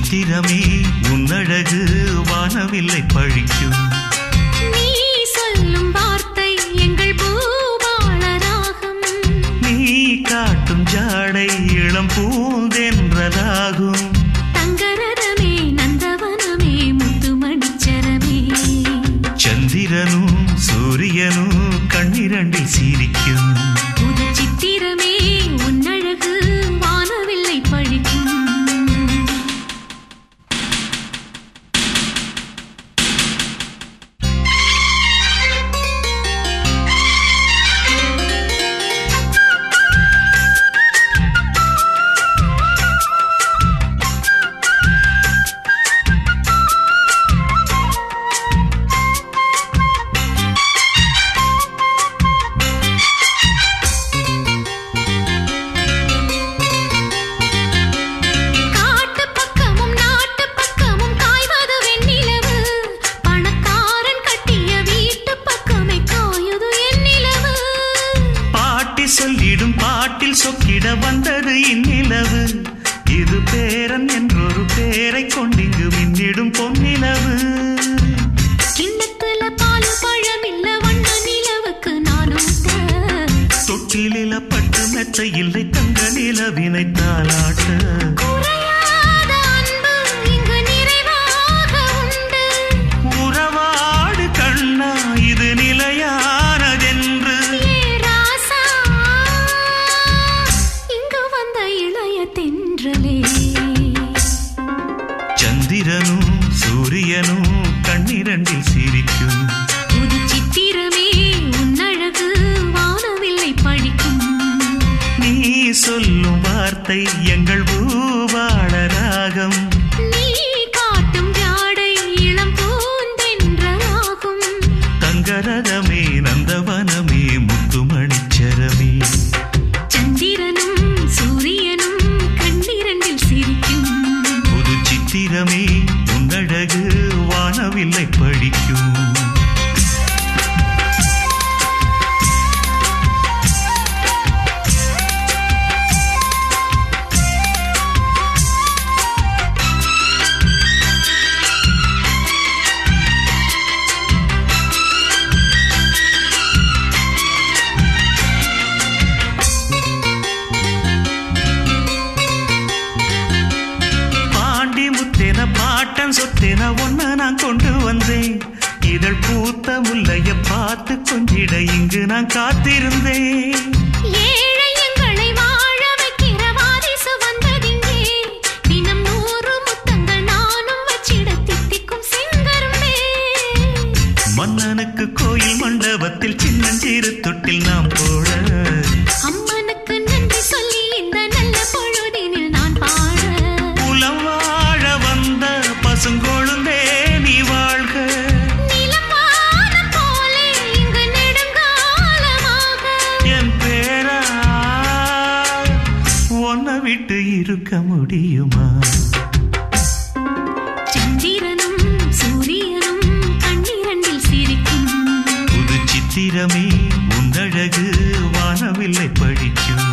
சித்திரமே உன்னழகு வானவில்லை பழிக்கும். நீ சொல்லும் வார்த்தை எங்கள் பூபாள ராகம். நீ காட்டும் ஜாடை இளம் பூந்தென்றதாகும். தங்கரதமே நந்தவனமே முத்துமணிச்சரமே. சந்திரனும் சூரியனும் கண்ணிரண்டில் சிரிக்கும். புது சித்திரமே உன்னழகு வானவில்லை பழிக்கும். சொல்லிடும் பாட்டில் சொக்கிட வந்தது இந்நிலவு. இது பேரன் என்றொரு பேரை கொண்டிங்கு மின்னிடும் பொன்னிலவு. கிண்ணத்துல பால் பழமில்ல வண்ண நிலவுக்கு நானும் தொட்டிலில பட்டு மெத்த இல்லை தங்க நிலவினை தாளாட்ட. குறையாத அன்பு இங்கு நிறைவாக உண்டு. உறவாடு கண்ணா இது நிலையானதென்று. சந்திரனும் சூரியனும் கண்ணிரண்டில் சிரிக்கும். புது சித்திரமே உன்னழகு வானவில்லை பழிக்கும். நீ சொல்லும் வார்த்தை எங்கள் பூபாள ராகம். நீ காட்டும் ஜாடை இளம் பூந்தென்றலாகும். தங்கரதமே நந்தவனமே முத்துமணிச்சரமே. சந்திரனும் சூரியனும் கண்ணிரண்டில் சிரிக்கும். புது சித்திரமே உன்னழகு வானவில்லை பழிக்கும். பாட்டன் சொத்தேன ஒன்ன நான் கொண்டு வந்தேன். இதழ் பூத்த முல்லைய பார்த்து கொஞ்சிட இங்கு நான் காத்திருந்தேன். ஏழை எங்களை வாழ வைக்கிற வாரிசு வந்ததிங்கே. தினம் 100 முத்தங்கள் நானும் வச்சிட தித்திக்கும் செங்கரும்பே. மன்னனுக்கு கோயில் மண்டபத்தில் சின்னஞ்சிறு தொட்டில் நாம் போட. அம்மனுக்கு நன்றி சொல்லி இந்த நல்ல பொழுதினில் நான் பாட. புலம் வாழ வந்த பசுங்கொழுந்தே நீ வாழ்க. நிலவானம் போலே இங்கு நெடுங்காலமாக என் பேரா உன்னை விட்டு இருக்க முடியுமா? சந்திரனும் சூரியனும் கண்ணிரண்டில் சிரிக்கும். புது சித்திரமே உன்னழகு வானவில்லை பழிக்கும்.